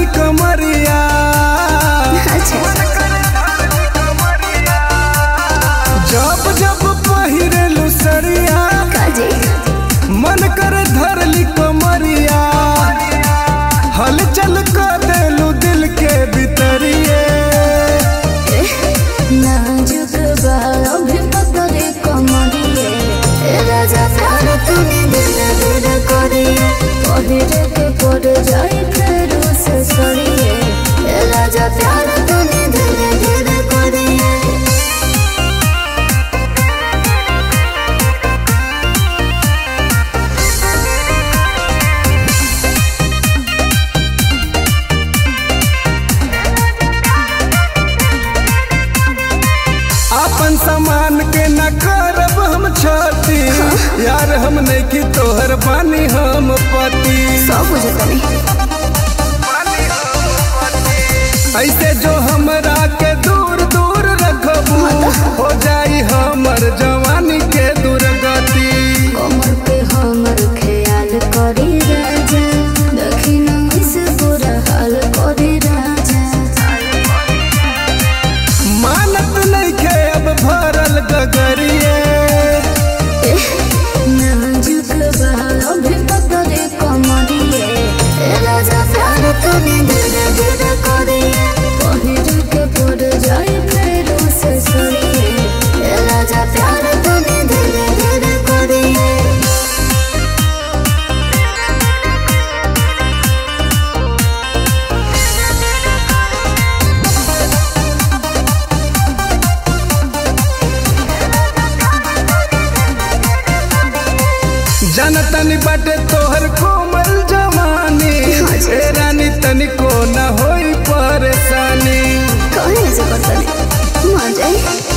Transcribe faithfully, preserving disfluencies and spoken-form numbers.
ली कमरिया जब जब पहिरेलू सरिया मन कर धर ली कमरिया हलचल कर देलू दिल के भीतरिए नाजुक बालों भी पतले कमरिए राजा प्यार तूने दिल दिल करिए पहिरे के पड़ जाए फिर उसे सड़िए राजा प्यार तूने दिल दिल करिए अपन सामान के न करब हम छाती यार हम नहीं की तोहर बानी हम पति सब बुझता नहीं ऐसे जो हमरा के दूर दूर रखबू हो जाई हमर जवानी के दुर्गति कमर पे हमर ख्याल करी राजा दखिन इस बुरा हाल करी राजा मानत नहीं के अब भरल गगरिए नाजुक बालों भी पतले कमरिए राजा प्यार तूने दिल दिल करिए पहिरे के पड़ जाए फिर उसे सड़िए राजा प्यार तूने दिल दिल करिए जनतनी बाटे तोहर कोमल जवानी ए रानी तनिको न होई परेशानी कहीं से पता नहीं मान जाए